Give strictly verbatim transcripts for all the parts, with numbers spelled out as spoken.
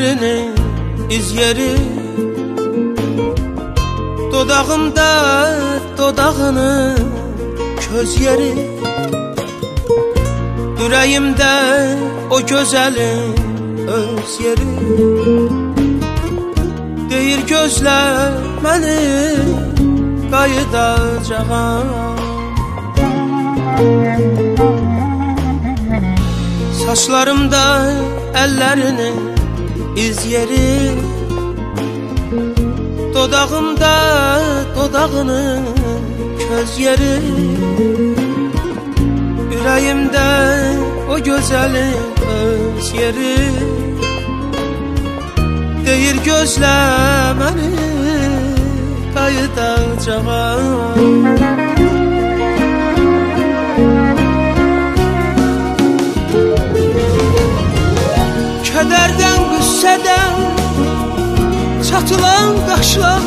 əllərinin iz yeri, dodağımda dodağının köz yeri, ürəyimdə o gözəlin öz yeri. Deyir gözlə məni qayıdacağam. Saçlarımda əllərinin iz yeri, dodağımda dodağının köz yeri, ürəyimdə o gözəlin öz yeri. Deyir gözlə məni qayıdacağam. Kədərdən, qüssədən çatılan qaşlar,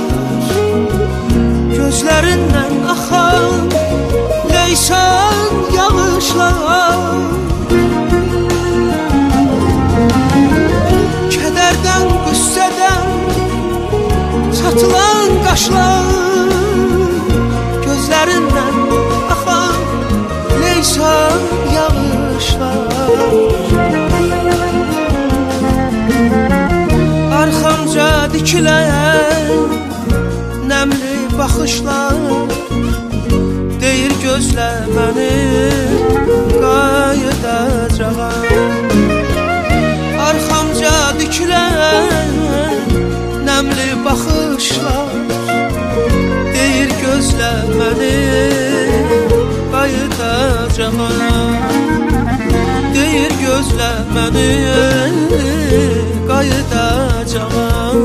gözlərindən axan leysan yağışlar. Kədərdən, qüssədən çatılan qaşlar, gözlərindən axan leysan yağışlar. Arxamca dikilən nəmli baxışlar, deyir gözlə məni qayıdacağam. Arxamca dikilən nəmli baxışlar, deyir gözlə məni qayıdacağam. Deyir gözlə məni qayıdacağam.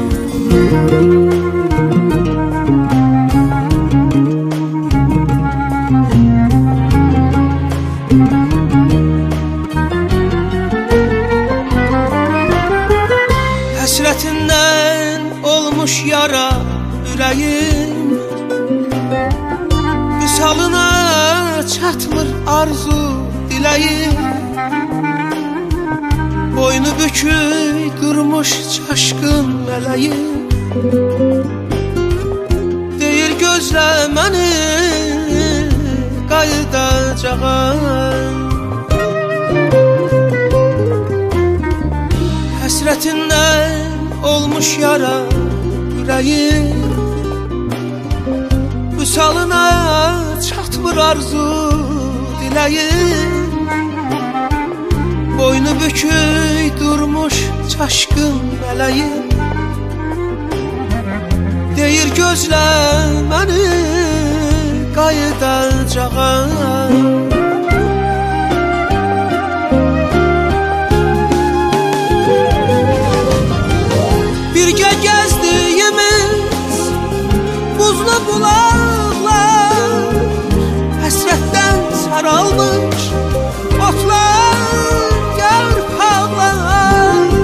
Həsrətindən olmuş yara ürəyim, vüsalına çatmır arzu diləyim. Boynu bükük durmuş çaşqın mələyim, deyir gözlə məni qayıdacağam. Həsrətindən olmuş yara ürəyim, vüsalına çatmır arzu diləyim. Boynu bükük durmuş çaşqın mələyim, deyir gözlə məni qayıdacağam. Birgə gəzdiyimiz buzlu bulaqlar, həsrətdən saralmış otlar, yarpaqlar.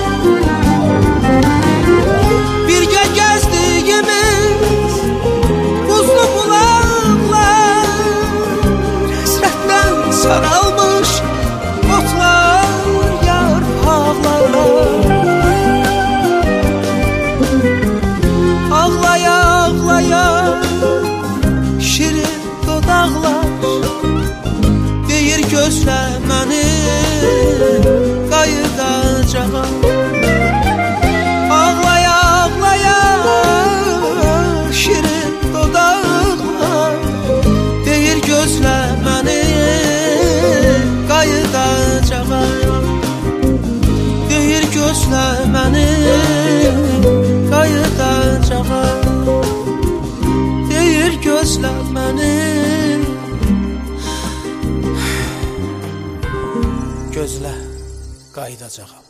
Birgə gəzdiyimiz buzlu bulaqlar, həsrətdən saralmış otlar, yarpaqlar. Ağlaya ağlaya şirin dodaqlar, deyir gözlə məni qayıdacağam. Ağlaya ağlaya şirin dodaqlar, deyir gözlə məni qayıdacağam. Deyir gözlə məni qayıdacağam. Deyir gözlə məni gözlə qayıdacağam.